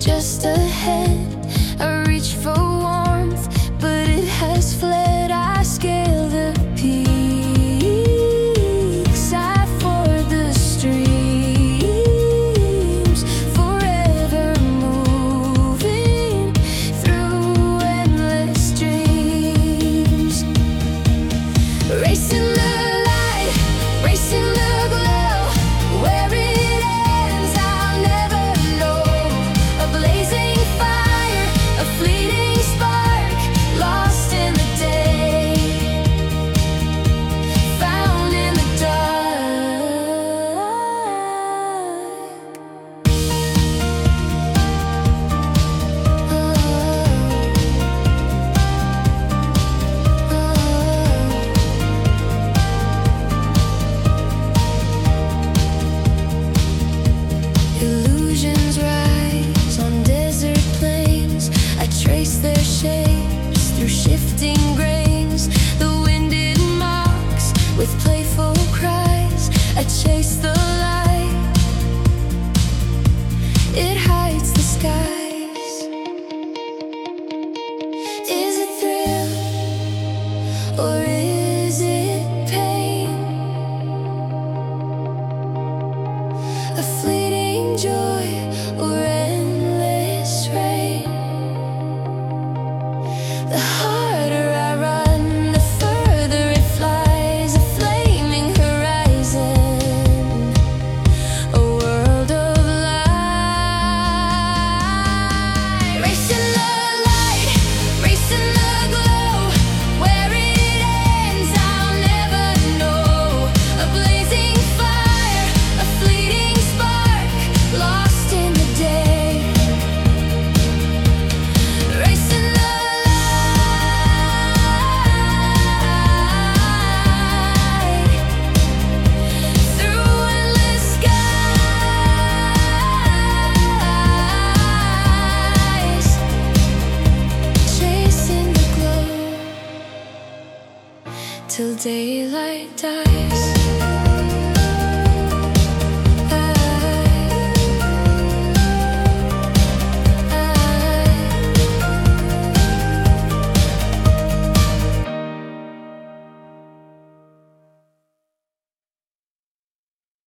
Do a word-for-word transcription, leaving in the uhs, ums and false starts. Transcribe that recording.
just ahead. I reach for warmth, but it has fled. I scale the peaks, I ford the streams, forever moving through endless dreams. Racing the light, racing the glow, where it ends I'll never know. A blazing fire, a fleeting spark, lost in the day, found in the dark. Oh, illusions rise on desert plains. I trace their shapes through shifting grains. The wind it mocks with playful cries. I chase the light, it hides the skies. Is it thrill or is it pain? A fleeting joy or endless rain? The harder I run, the further it flies. A flaming horizon, a world of light. Racing the light, racing the glow, where it ends I'll never know. A blazing fire, a fleeting spark, lost in the day. Racing the light through endless skies, chasing the glow till daylight dies.